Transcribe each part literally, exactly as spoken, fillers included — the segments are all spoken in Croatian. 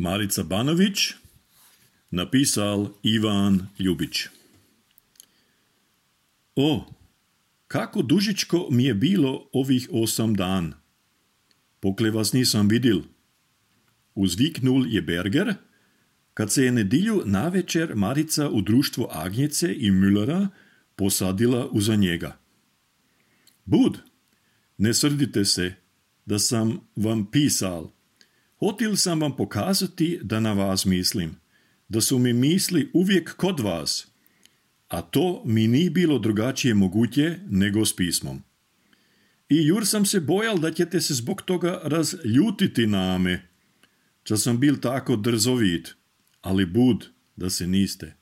Marica Banović, napisal Ivan Ljubić. O, kako dužičko mi je bilo ovih osam dan. Pokle vas nisam vidil. Uzviknul je Berger, kad se je nedilju navečer Marica u društvu Agnjece i Müllera posadila uza njega. Bud, ne srdite se, da sam vam pisal. Hotil sam vam pokazati da na vas mislim, da su mi misli uvijek kod vas, a to mi nije bilo drugačije moguće nego s pismom. I jur sam se bojal da ćete se zbog toga razljutiti na me, ča sam bil tako drzovit, ali bud da se niste.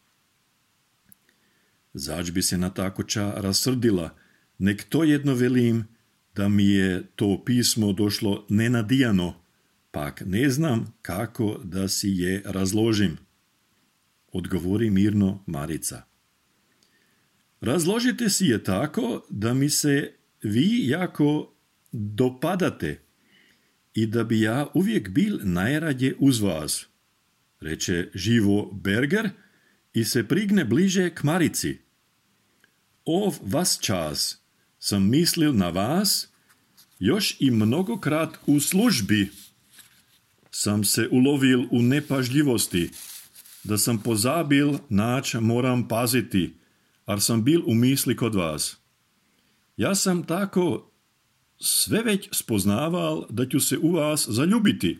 Zač bi se na tako ča rasrdila, nek to jedno velim, da mi je to pismo došlo nenadijano, pak ne znam kako da si je razložim. Odgovori mirno Marica. Razložite si je tako, da mi se vi jako dopadate i da bi ja uvijek bil najradje uz vas, reče živo Berger i se prigne bliže k Marici. Ov vas čas sam mislil na vas, još i mnogokrat u službi sam se ulovil u nepažljivosti, da sam pozabil nač moram paziti, ar sam bil u misli kod vas. Ja sam tako sve već spoznaval da ću se u vas zaljubiti.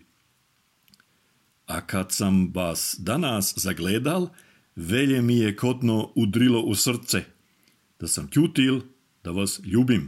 A kad sam vas danas zagledal, velje mi je kotno udrilo u srce, da sam ćutil da vas ljubim.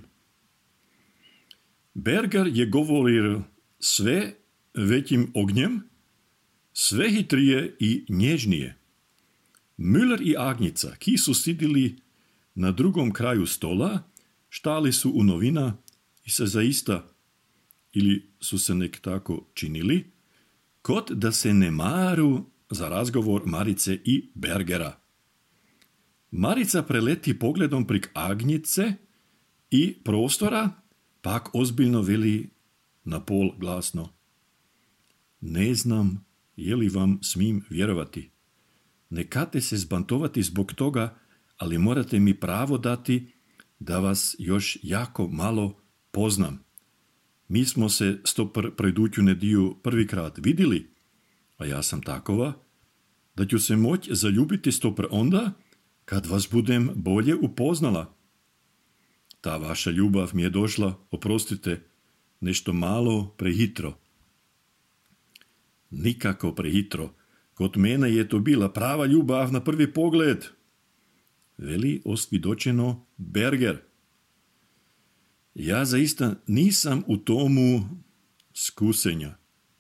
Berger je govorio sve većim ognjem, sve hitrije i nježnije. Müller i Agnjica, ki su sidili na drugom kraju stola, štali su u novina i se zaista, ili su se nek tako činili, kot da se ne maru za razgovor Marice i Bergera. Marica preleti pogledom prik Agnjice i prostora, pak ozbiljno veli na pol glasno. Ne znam, je li vam smim vjerovati. Nekate se zbantovati zbog toga, ali morate mi pravo dati da vas još jako malo poznam. Mi smo se stopr preduću nediju prvikrat vidjeli, a ja sam takova, da ću se moć zaljubiti stopr onda, kad vas budem bolje upoznala. Ta vaša ljubav mi je došla, oprostite, nešto malo prehitro. Nikako prehitro. Kod mene je to bila prava ljubav na prvi pogled, veli osvidočeno Berger. Ja zaista nisam u tomu skusenja.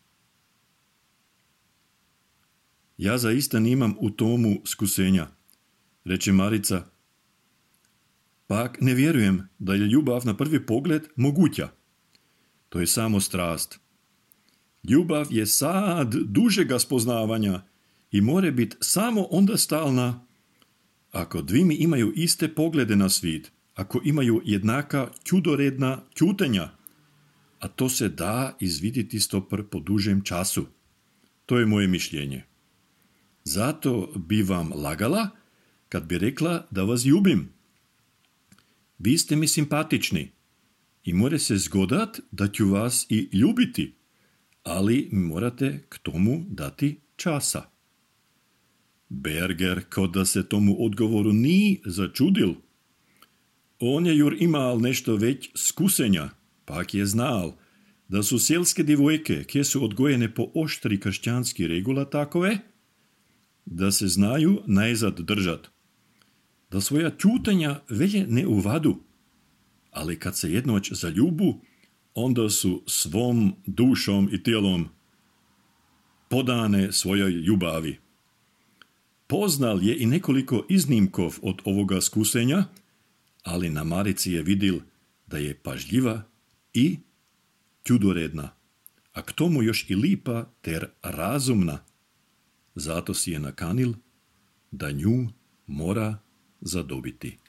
Ja zaista nimam u tomu skusenja, reče Marica. Pak ne vjerujem da je ljubav na prvi pogled moguća. To je samo strast. Ljubav je sad dužega spoznavanja i more biti samo onda stalna, ako dvimi imaju iste poglede na svijet, ako imaju jednaka čudoredna čutenja, a to se da izvidjeti stopr po dužem času. To je moje mišljenje. Zato bi vam lagala kad bi rekla da vas ljubim. Vi ste mi simpatični i more se zgodat da ću vas i ljubiti, ali mi morate k tomu dati časa. Berger, ko da se tomu odgovoru ni začudil. On je jur imal nešto već skusenja, pak je znal, da su selske divojke, kje su odgojene po oštri kršćanski regula takove, da se znaju najzad držat, da svoja čutenja velje ne uvadu, ali kad se jednoć zaljubu, onda su svom dušom i tijelom podane svojoj ljubavi. Poznal je i nekoliko iznimkov od ovoga skusenja, ali na Marici je vidil da je pažljiva i čudoredna, a k tomu još i lipa ter razumna. Zato si je nakanil da nju mora zadobiti.